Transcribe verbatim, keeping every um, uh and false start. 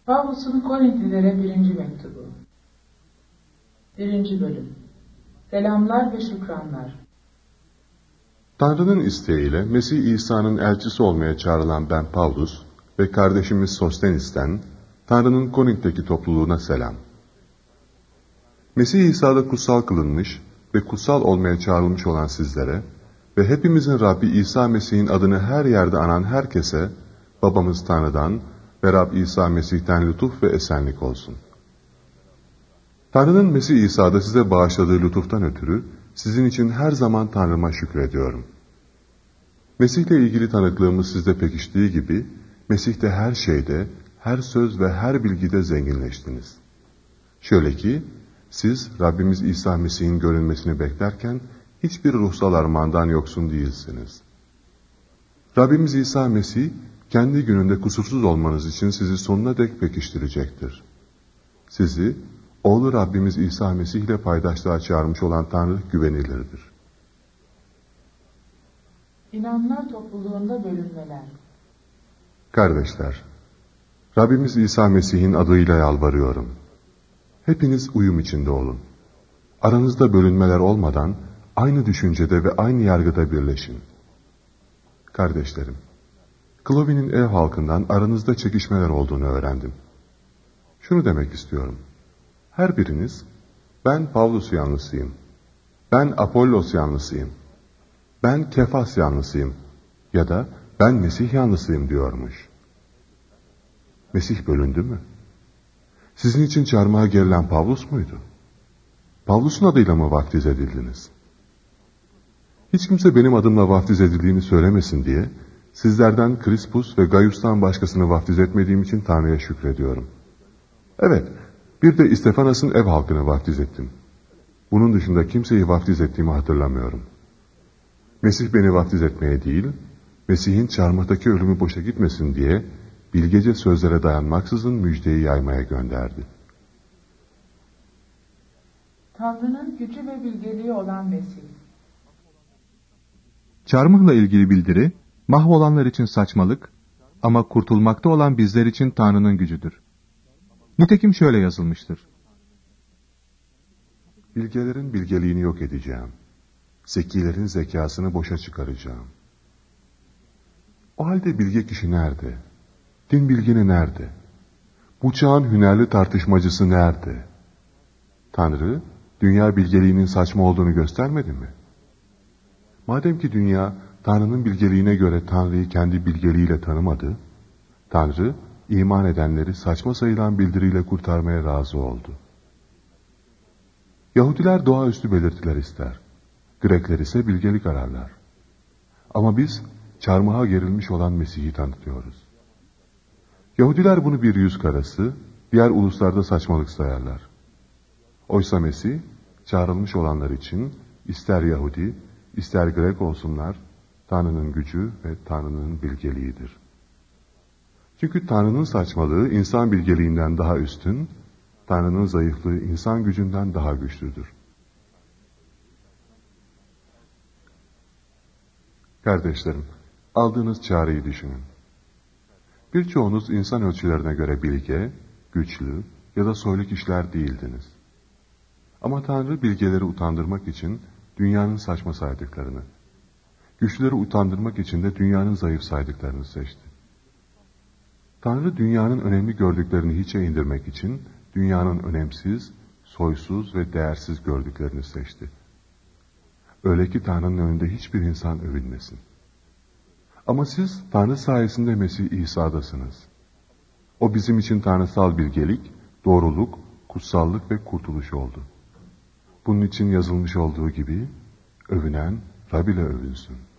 Pavlus'un Korintlilere birinci mektubu. Birinci bölüm. Selamlar ve şükranlar. Tanrı'nın isteğiyle Mesih İsa'nın elçisi olmaya çağrılan ben Pavlus ve kardeşimiz Sostenis'ten Tanrı'nın Korint'teki topluluğuna selam. Mesih İsa'da kutsal kılınmış ve kutsal olmaya çağrılmış olan sizlere ve hepimizin Rabbi İsa Mesih'in adını her yerde anan herkese babamız Tanrı'dan ve Rab İsa Mesih'ten lütuf ve esenlik olsun. Tanrı'nın Mesih İsa'da size bağışladığı lütuftan ötürü sizin için her zaman Tanrı'ma şükrediyorum. Mesih'le ilgili tanıklığımız sizde pekiştiği gibi, Mesih'te her şeyde, her söz ve her bilgide zenginleştiniz. Şöyle ki, siz Rabbimiz İsa Mesih'in görünmesini beklerken, hiçbir ruhsal armağandan yoksun değilsiniz. Rabbimiz İsa Mesih, kendi gününde kusursuz olmanız için sizi sonuna dek pekiştirecektir. Sizi, oğlu Rabbimiz İsa Mesih ile paydaşlığa çağırmış olan Tanrı güvenilirdir. İnanlar topluluğunda bölünmeler. Kardeşler, Rabbimiz İsa Mesih'in adıyla yalvarıyorum. Hepiniz uyum içinde olun. Aranızda bölünmeler olmadan aynı düşüncede ve aynı yargıda birleşin. Kardeşlerim, Klovi'nin ev halkından aranızda çekişmeler olduğunu öğrendim. Şunu demek istiyorum. Her biriniz, ben Pavlus yanlısıyım, ben Apollos yanlısıyım, ben Kefas yanlısıyım ya da ben Mesih yanlısıyım diyormuş. Mesih bölündü mü? Sizin için çarmıha gerilen Pavlus muydu? Pavlus'un adıyla mı vaftiz edildiniz? Hiç kimse benim adımla vaftiz edildiğini söylemesin diye, sizlerden Krispus ve Gaius'tan başkasını vaftiz etmediğim için Tanrı'ya şükrediyorum. Evet, bir de İstefanas'ın ev halkını vaftiz ettim. Bunun dışında kimseyi vaftiz ettiğimi hatırlamıyorum. Mesih beni vaftiz etmeye değil, Mesih'in çarmıhtaki ölümü boşa gitmesin diye bilgece sözlere dayanmaksızın müjdeyi yaymaya gönderdi. Tanrı'nın gücü ve bilgeliği olan Mesih. Çarmıhla ilgili bildiri, mahvolanlar için saçmalık ama kurtulmakta olan bizler için Tanrı'nın gücüdür. Nitekim şöyle yazılmıştır. Bilgelerin bilgeliğini yok edeceğim. Zekilerin zekasını boşa çıkaracağım. O halde bilge kişi nerede? Din bilgini nerede? Bu çağın hünerli tartışmacısı nerede? Tanrı, dünya bilgeliğinin saçma olduğunu göstermedi mi? Madem ki dünya, Tanrı'nın bilgeliğine göre Tanrı'yı kendi bilgeliğiyle tanımadı, Tanrı, iman edenleri saçma sayılan bildiriyle kurtarmaya razı oldu. Yahudiler doğaüstü belirtiler ister. Grekler ise bilgelik ararlar. Ama biz çarmıha gerilmiş olan Mesih'i tanıtıyoruz. Yahudiler bunu bir yüz karası, diğer uluslarda saçmalık sayarlar. Oysa Mesih, çağrılmış olanlar için ister Yahudi, ister Grek olsunlar, Tanrı'nın gücü ve Tanrı'nın bilgeliğidir. Çünkü Tanrı'nın saçmalığı insan bilgeliğinden daha üstün, Tanrı'nın zayıflığı insan gücünden daha güçlüdür. Kardeşlerim, aldığınız çağrıyı düşünün. Birçoğunuz insan ölçülerine göre bilge, güçlü ya da soylu kişiler değildiniz. Ama Tanrı bilgeleri utandırmak için dünyanın saçma saydıklarını, güçlüleri utandırmak için de dünyanın zayıf saydıklarını seçti. Tanrı dünyanın önemli gördüklerini hiçe indirmek için dünyanın önemsiz, soysuz ve değersiz gördüklerini seçti. Öyle ki Tanrı'nın önünde hiçbir insan övünmesin. Ama siz Tanrı sayesinde Mesih İsa'dasınız. O bizim için tanrısal bilgelik, doğruluk, kutsallık ve kurtuluş oldu. Bunun için yazılmış olduğu gibi, övünen Rab ile övünsün.